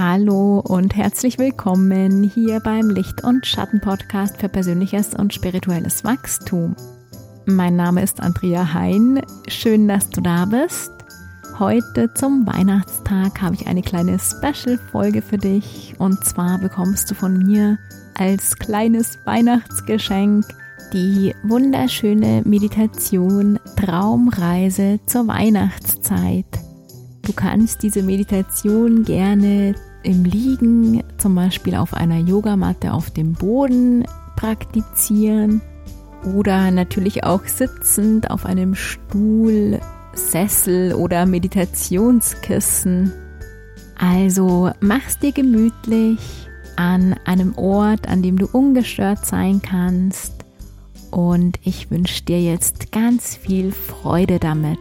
Hallo und herzlich willkommen hier beim Licht- und Schatten-Podcast für persönliches und spirituelles Wachstum. Mein Name ist Andrea Hein. Schön, dass du da bist. Heute zum Weihnachtstag habe ich eine kleine Special-Folge für dich. Und zwar bekommst du von mir als kleines Weihnachtsgeschenk die wunderschöne Meditation Traumreise zur Weihnachtszeit. Du kannst diese Meditation gerne im Liegen, zum Beispiel auf einer Yogamatte auf dem Boden praktizieren oder natürlich auch sitzend auf einem Stuhl, Sessel oder Meditationskissen. Also mach's dir gemütlich an einem Ort, an dem du ungestört sein kannst, und ich wünsche dir jetzt ganz viel Freude damit.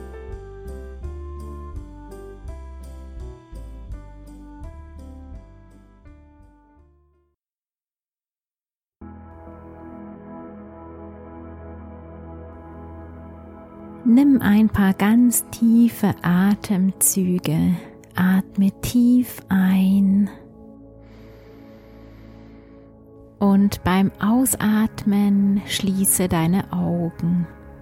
Nimm ein paar ganz tiefe Atemzüge. Atme tief ein. Und beim Ausatmen schließe deine Augen.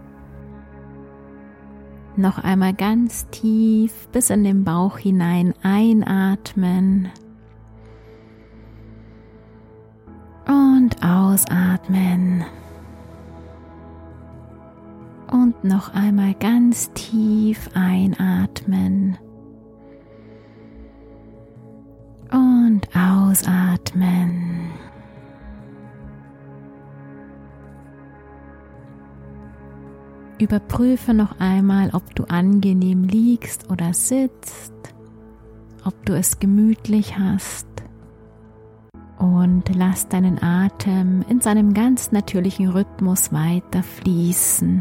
Noch einmal ganz tief bis in den Bauch hinein einatmen. Und ausatmen. Und noch einmal ganz tief einatmen und ausatmen. Überprüfe noch einmal, ob du angenehm liegst oder sitzt, ob du es gemütlich hast, und lass deinen Atem in seinem ganz natürlichen Rhythmus weiter fließen.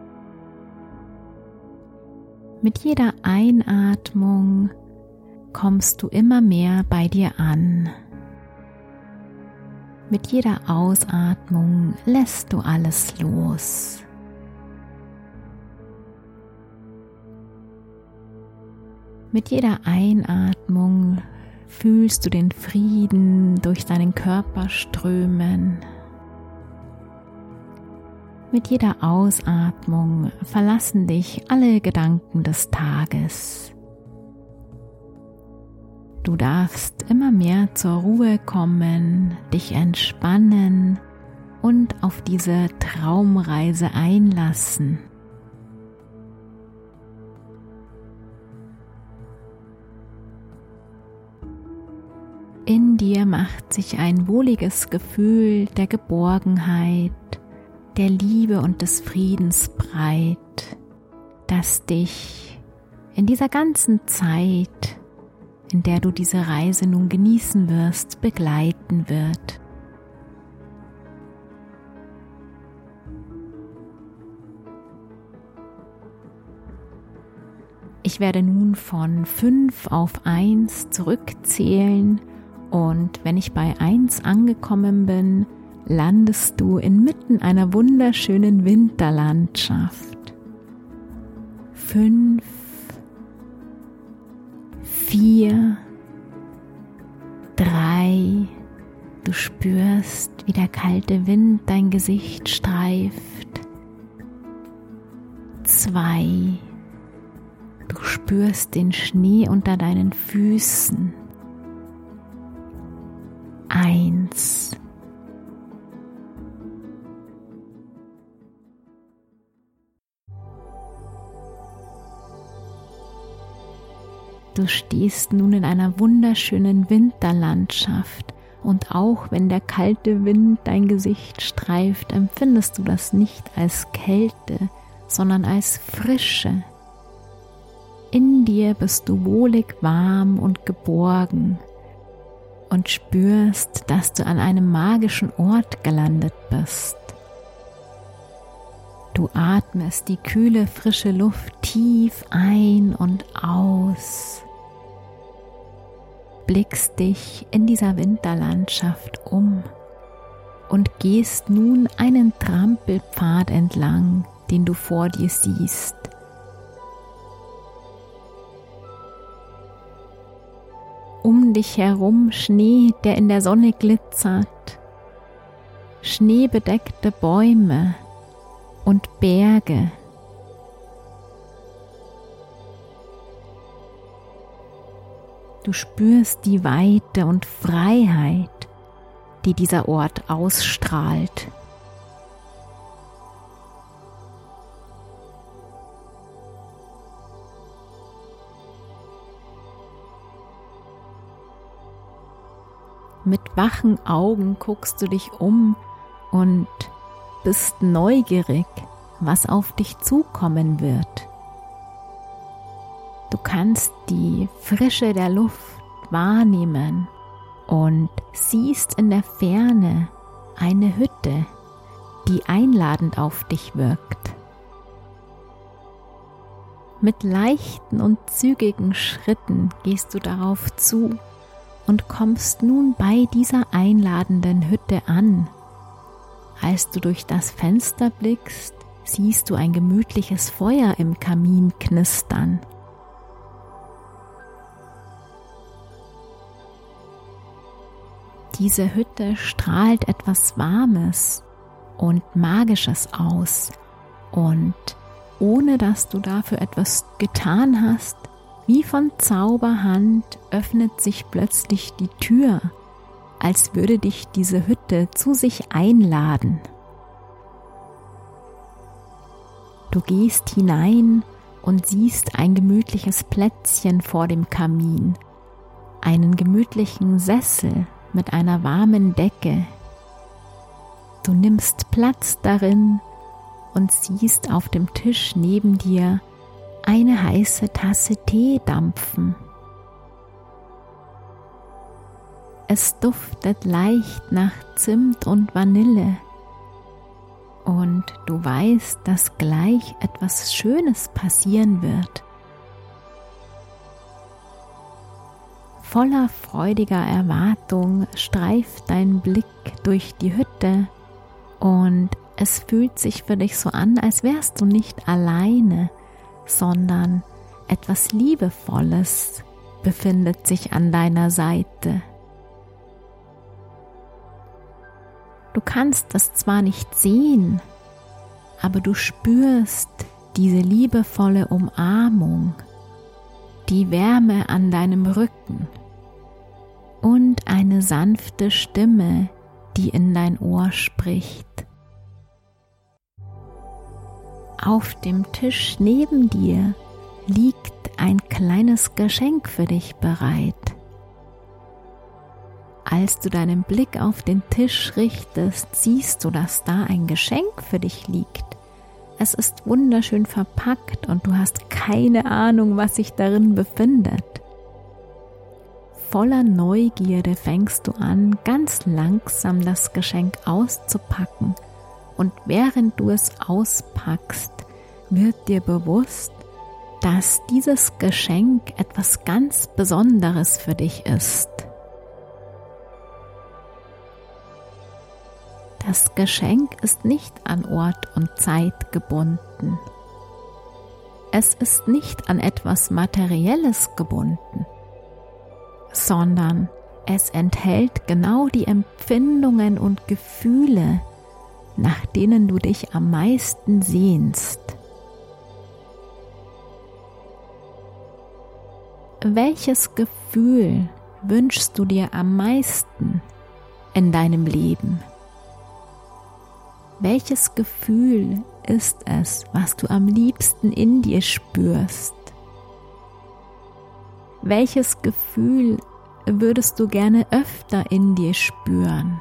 Mit jeder Einatmung kommst du immer mehr bei dir an. Mit jeder Ausatmung lässt du alles los. Mit jeder Einatmung fühlst du den Frieden durch deinen Körper strömen. Mit jeder Ausatmung verlassen dich alle Gedanken des Tages. Du darfst immer mehr zur Ruhe kommen, dich entspannen und auf diese Traumreise einlassen. In dir macht sich ein wohliges Gefühl der Geborgenheit, der Liebe und des Friedens breit, das dich in dieser ganzen Zeit, in der du diese Reise nun genießen wirst, begleiten wird. Ich werde nun von 5 auf 1 zurückzählen, und wenn ich bei 1 angekommen bin, landest du inmitten einer wunderschönen Winterlandschaft. 5, 4, 3, du spürst, wie der kalte Wind dein Gesicht streift. 2, du spürst den Schnee unter deinen Füßen. 1. Du stehst nun in einer wunderschönen Winterlandschaft, und auch wenn der kalte Wind dein Gesicht streift, empfindest du das nicht als Kälte, sondern als Frische. In dir bist du wohlig warm und geborgen und spürst, dass du an einem magischen Ort gelandet bist. Du atmest die kühle, frische Luft tief ein und aus, blickst dich in dieser Winterlandschaft um und gehst nun einen Trampelpfad entlang, den du vor dir siehst. Um um dich herum Schnee, der in der Sonne glitzert, schneebedeckte Bäume und Berge. Du spürst die Weite und Freiheit, die dieser Ort ausstrahlt. Mit wachen Augen guckst du dich um und bist neugierig, was auf dich zukommen wird. Du kannst die Frische der Luft wahrnehmen und siehst in der Ferne eine Hütte, die einladend auf dich wirkt. Mit leichten und zügigen Schritten gehst du darauf zu und kommst nun bei dieser einladenden Hütte an. Als du durch das Fenster blickst, siehst du ein gemütliches Feuer im Kamin knistern. Diese Hütte strahlt etwas Warmes und Magisches aus und ohne dass du dafür etwas getan hast, wie von Zauberhand öffnet sich plötzlich die Tür, als würde dich diese Hütte zu sich einladen. Du gehst hinein und siehst ein gemütliches Plätzchen vor dem Kamin, einen gemütlichen Sessel mit einer warmen Decke. Du nimmst Platz darin und siehst auf dem Tisch neben dir eine heiße Tasse Tee dampfen. Es duftet leicht nach Zimt und Vanille und du weißt, dass gleich etwas Schönes passieren wird. Voller freudiger Erwartung streift dein Blick durch die Hütte und es fühlt sich für dich so an, als wärst du nicht alleine, sondern etwas Liebevolles befindet sich an deiner Seite. Du kannst es zwar nicht sehen, aber du spürst diese liebevolle Umarmung, die Wärme an deinem Rücken und eine sanfte Stimme, die in dein Ohr spricht. Auf dem Tisch neben dir liegt ein kleines Geschenk für dich bereit. Als du deinen Blick auf den Tisch richtest, siehst du, dass da ein Geschenk für dich liegt. Es ist wunderschön verpackt und du hast keine Ahnung, was sich darin befindet. Voller Neugierde fängst du an, ganz langsam das Geschenk auszupacken. Und während du es auspackst, wird dir bewusst, dass dieses Geschenk etwas ganz Besonderes für dich ist. Das Geschenk ist nicht an Ort und Zeit gebunden. Es ist nicht an etwas Materielles gebunden, sondern es enthält genau die Empfindungen und Gefühle, nach denen du dich am meisten sehnst. Welches Gefühl wünschst du dir am meisten in deinem Leben? Welches Gefühl ist es, was du am liebsten in dir spürst? Welches Gefühl würdest du gerne öfter in dir spüren?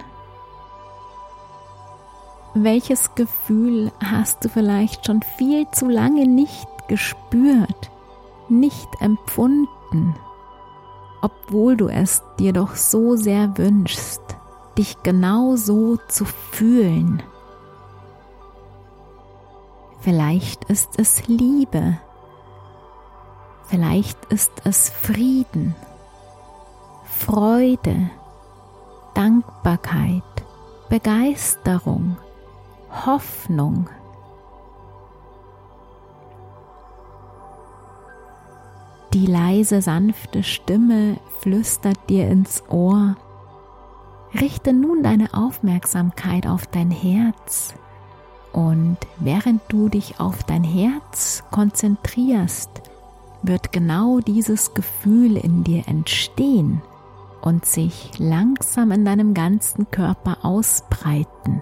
Welches Gefühl hast du vielleicht schon viel zu lange nicht gespürt, nicht empfunden, obwohl du es dir doch so sehr wünschst, dich genau so zu fühlen? Vielleicht ist es Liebe, vielleicht ist es Frieden, Freude, Dankbarkeit, Begeisterung, Hoffnung. Die leise, sanfte Stimme flüstert dir ins Ohr: Richte nun deine Aufmerksamkeit auf dein Herz. Und während du dich auf dein Herz konzentrierst, wird genau dieses Gefühl in dir entstehen und sich langsam in deinem ganzen Körper ausbreiten.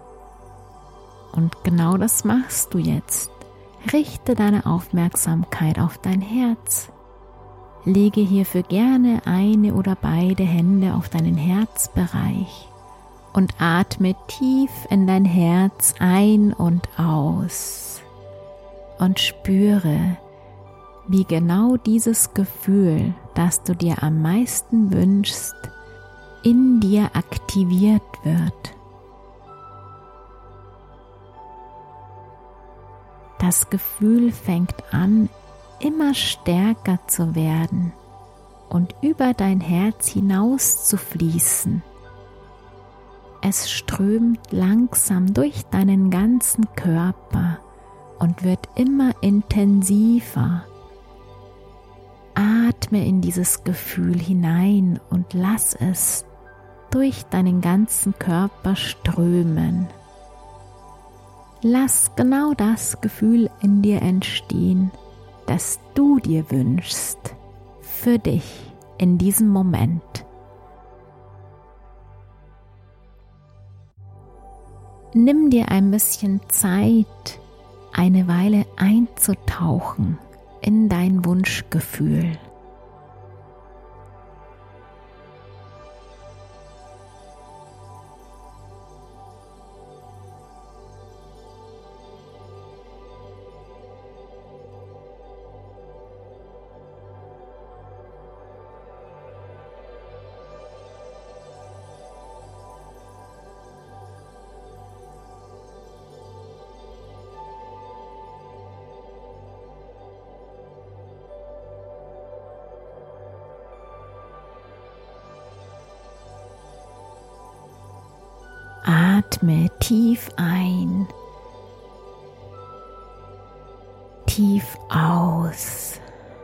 Und genau das machst du jetzt. Richte deine Aufmerksamkeit auf dein Herz. Lege hierfür gerne eine oder beide Hände auf deinen Herzbereich und atme tief in dein Herz ein und aus und spüre, wie genau dieses Gefühl, das du dir am meisten wünschst, in dir aktiviert wird. Das Gefühl fängt an, immer stärker zu werden und über dein Herz hinaus zu fließen. Es strömt langsam durch deinen ganzen Körper und wird immer intensiver. Atme in dieses Gefühl hinein und lass es durch deinen ganzen Körper strömen. Lass genau das Gefühl in dir entstehen, das du dir wünschst, für dich in diesem Moment. Nimm dir ein bisschen Zeit, eine Weile einzutauchen in dein Wunschgefühl. Atme tief ein, tief aus.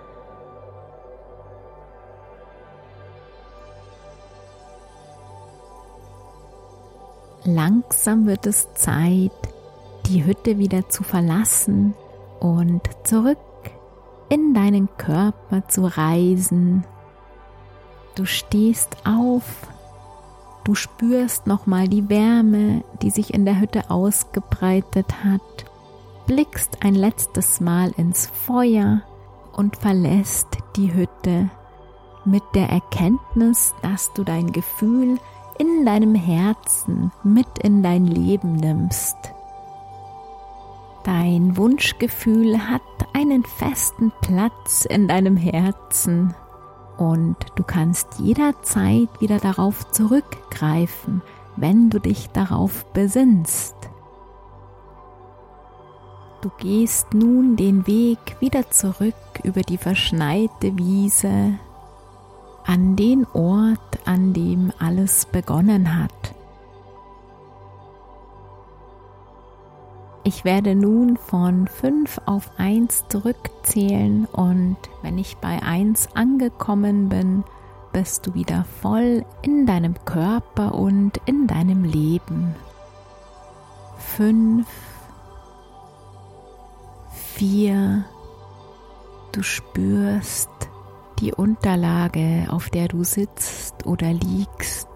Langsam wird es Zeit, die Hütte wieder zu verlassen und zurück in deinen Körper zu reisen. Du stehst auf. Du spürst nochmal die Wärme, die sich in der Hütte ausgebreitet hat, blickst ein letztes Mal ins Feuer und verlässt die Hütte mit der Erkenntnis, dass du dein Gefühl in deinem Herzen mit in dein Leben nimmst. Dein Wunschgefühl hat einen festen Platz in deinem Herzen. Und du kannst jederzeit wieder darauf zurückgreifen, wenn du dich darauf besinnst. Du gehst nun den Weg wieder zurück über die verschneite Wiese an den Ort, an dem alles begonnen hat. Ich werde nun von 5 auf 1 zurückzählen und wenn ich bei 1 angekommen bin, bist du wieder voll in deinem Körper und in deinem Leben. 5, 4, du spürst die Unterlage, auf der du sitzt oder liegst.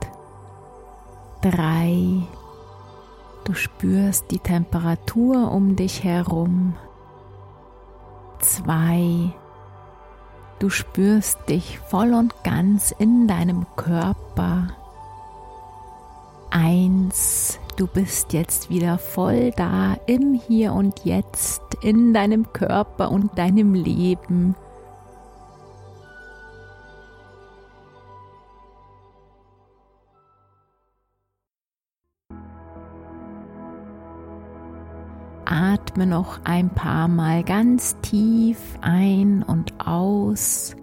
3, du spürst die Temperatur um dich herum. 2, du spürst dich voll und ganz in deinem Körper. 1, du bist jetzt wieder voll da im Hier und Jetzt, in deinem Körper und deinem Leben. Atme noch ein paar Mal ganz tief ein und aus.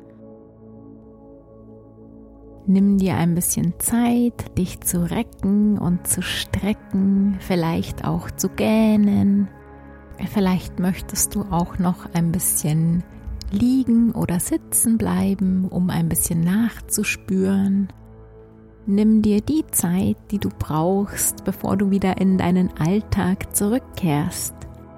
Nimm dir ein bisschen Zeit, dich zu recken und zu strecken, vielleicht auch zu gähnen. Vielleicht möchtest du auch noch ein bisschen liegen oder sitzen bleiben, um ein bisschen nachzuspüren. Nimm dir die Zeit, die du brauchst, bevor du wieder in deinen Alltag zurückkehrst.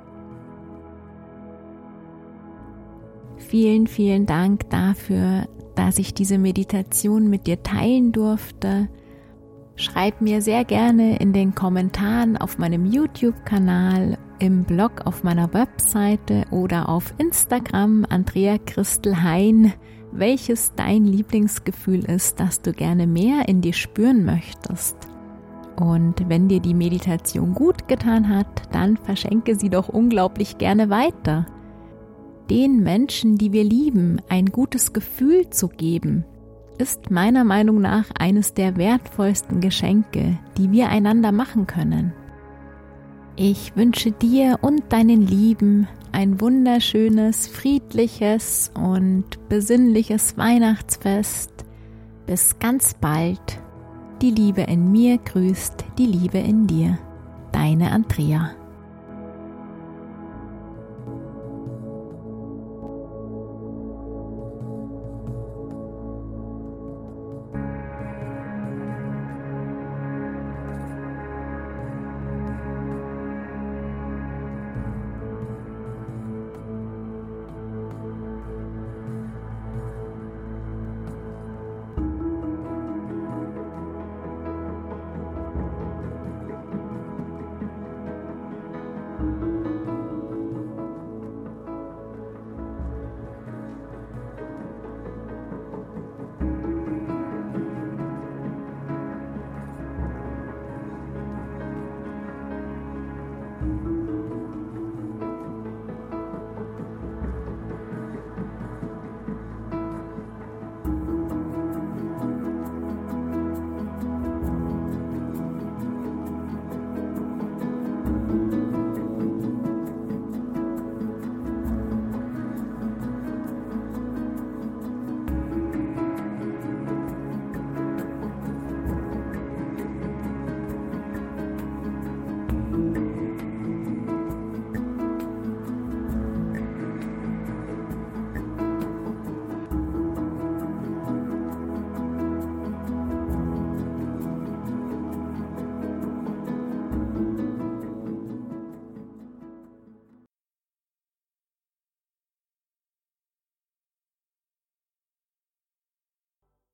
Vielen, vielen Dank dafür, dass ich diese Meditation mit dir teilen durfte. Schreib mir sehr gerne in den Kommentaren auf meinem YouTube-Kanal, im Blog auf meiner Webseite oder auf Instagram Andrea Christel Hein, welches dein Lieblingsgefühl ist, das du gerne mehr in dir spüren möchtest. Und wenn dir die Meditation gut getan hat, dann verschenke sie doch unglaublich gerne weiter. Den Menschen, die wir lieben, ein gutes Gefühl zu geben, ist meiner Meinung nach eines der wertvollsten Geschenke, die wir einander machen können. Ich wünsche dir und deinen Lieben ein wunderschönes, friedliches und besinnliches Weihnachtsfest. Bis ganz bald. Die Liebe in mir grüßt die Liebe in dir. Deine Andrea.